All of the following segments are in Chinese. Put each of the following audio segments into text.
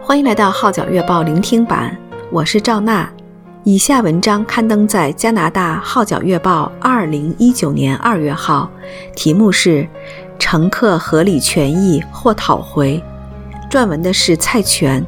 欢迎来到号角月报聆听版，我是赵娜。以下文章刊登在加拿大号角月报2019年2月号，题目是乘客合理权益或讨回，撰文的是蔡全。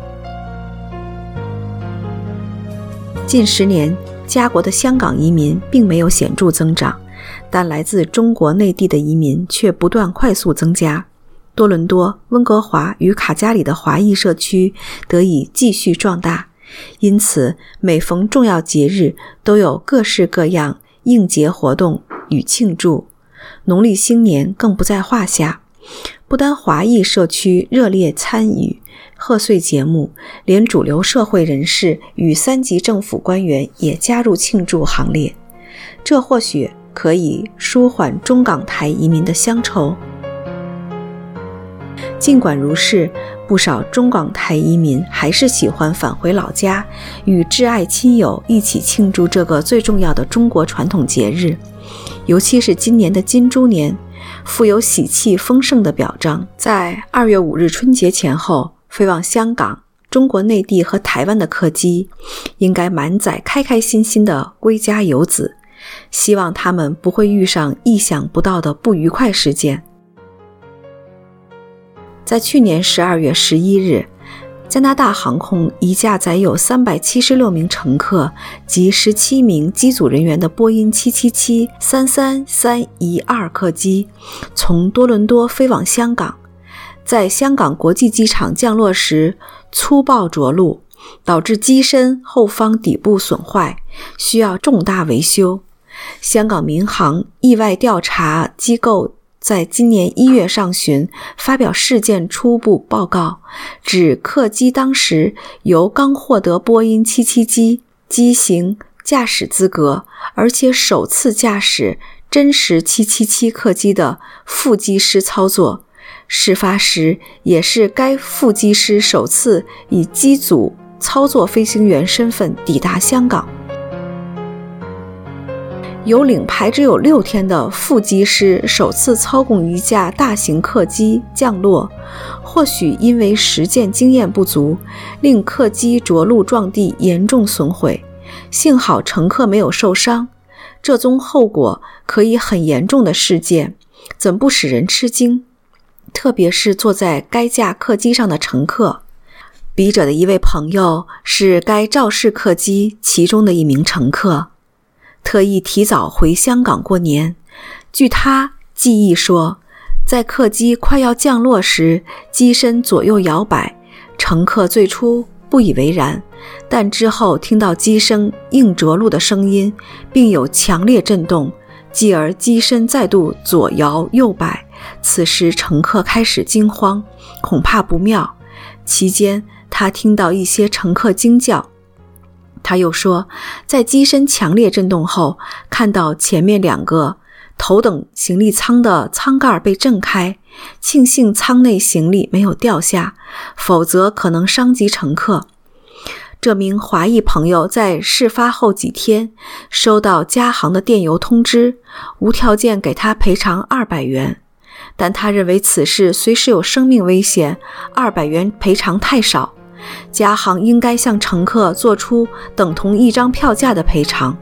近10年，家国的香港移民并没有显著增长，但来自中国内地的移民却不断快速增加。多伦多、温哥华与卡加里的华裔社区得以继续壮大，因此每逢重要节日都有各式各样应节活动与庆祝，农历新年更不在话下。不单华裔社区热烈参与贺岁节目，连主流社会人士与3级政府官员也加入庆祝行列，这或许可以舒缓中港台移民的乡愁。尽管如是，不少中港台移民还是喜欢返回老家，与挚爱亲友一起庆祝这个最重要的中国传统节日。尤其是今年的金猪年，富有喜气丰盛的表彰。在2月5日春节前后，飞往香港、中国内地和台湾的客机应该满载开开心心的归家游子，希望他们不会遇上意想不到的不愉快事件。在去年12月11日，加拿大航空一架载有376名乘客及17名机组人员的波音777-33312客机从多伦多飞往香港，在香港国际机场降落时粗暴着陆，导致机身后方底部损坏，需要重大维修。香港民航意外调查机构在今年1月上旬发表事件初步报告，指客机当时由刚获得波音777机型驾驶资格，而且首次驾驶真实777客机的副机师操作。事发时也是该副机师首次以机组操作飞行员身份抵达香港。由领牌只有6天的副机师首次操控一架大型客机降落，或许因为实践经验不足，令客机着陆撞地严重损毁，幸好乘客没有受伤。这宗后果可以很严重的事件，怎不使人吃惊？特别是坐在该架客机上的乘客。笔者的一位朋友是该肇事客机其中的一名乘客，特意提早回香港过年。据他记忆说，在客机快要降落时，机身左右摇摆，乘客最初不以为然，但之后听到机身硬着陆的声音，并有强烈震动，继而机身再度左摇右摆，此时乘客开始惊慌，恐怕不妙。期间他听到一些乘客惊叫。他又说，在机身强烈震动后，看到前面2个头等行李舱的舱盖被震开，庆幸舱内行李没有掉下，否则可能伤及乘客。这名华裔朋友在事发后几天收到加航的电邮通知，无条件给他赔偿200元，但他认为此事虽是有生命危险，200元赔偿太少，加航应该向乘客做出等同1张票价的赔偿。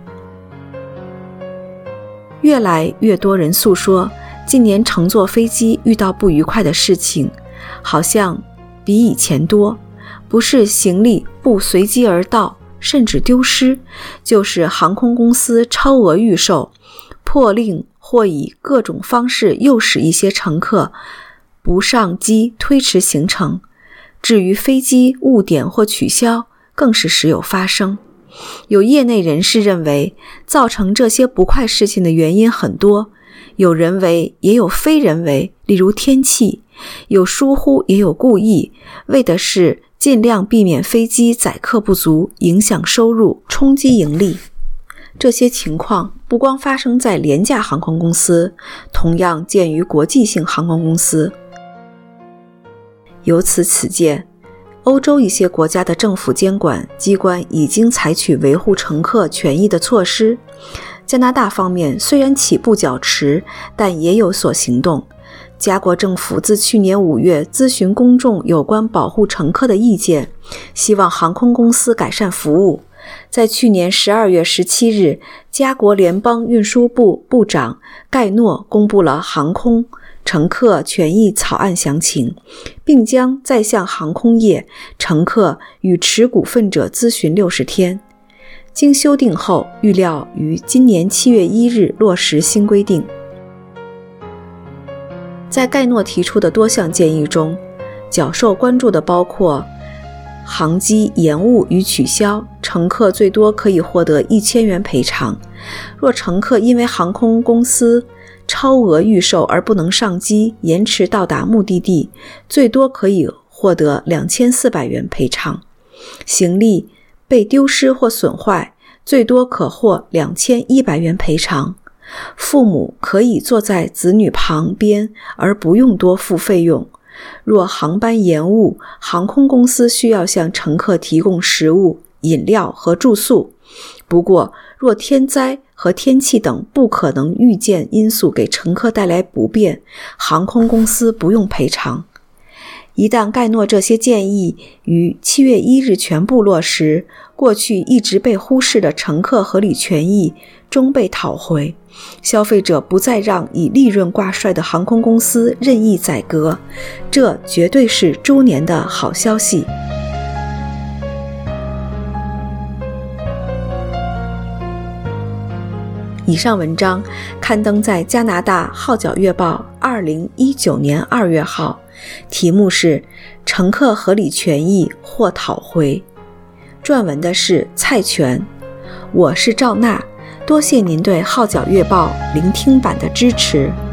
越来越多人诉说，今年乘坐飞机遇到不愉快的事情，好像比以前多，不是行李不随机而到，甚至丢失，就是航空公司超额预售，迫令或以各种方式诱使一些乘客不上机，推迟行程。至于飞机误点或取消，更是时有发生。有业内人士认为，造成这些不快事情的原因很多，有人为也有非人为，例如天气，有疏忽也有故意，为的是尽量避免飞机载客不足，影响收入，冲击盈利。这些情况不光发生在廉价航空公司，同样见于国际性航空公司。由此可见，欧洲一些国家的政府监管机关已经采取维护乘客权益的措施。加拿大方面虽然起步较迟，但也有所行动。 加国政府自去年5月咨询公众有关保护乘客的意见，希望航空公司改善服务。在去年12月17日，加国联邦运输部部长盖诺公布了航空乘客权益草案详情，并将再向航空业、乘客与持股份者咨询60天。经修订后，预料于今年7月1日落实新规定。在盖诺提出的多项建议中，较受关注的包括航机延误与取消，乘客最多可以获得1000元赔偿；若乘客因为航空公司超额预售而不能上机，延迟到达目的地，最多可以获得2400元赔偿；行李被丢失或损坏，最多可获2100元赔偿。父母可以坐在子女旁边而不用多付费用。若航班延误，航空公司需要向乘客提供食物、饮料和住宿。不过，若天灾和天气等不可能预见因素给乘客带来不便，航空公司不用赔偿。一旦盖诺这些建议于7月1日全部落实，过去一直被忽视的乘客合理权益终被讨回，消费者不再让以利润挂帅的航空公司任意宰割，这绝对是猪年的好消息。以上文章刊登在加拿大号角月报2019年2月号，题目是乘客合理权益或讨回，撰文的是蔡全。我是赵娜，多谢您对号角月报聆听版的支持。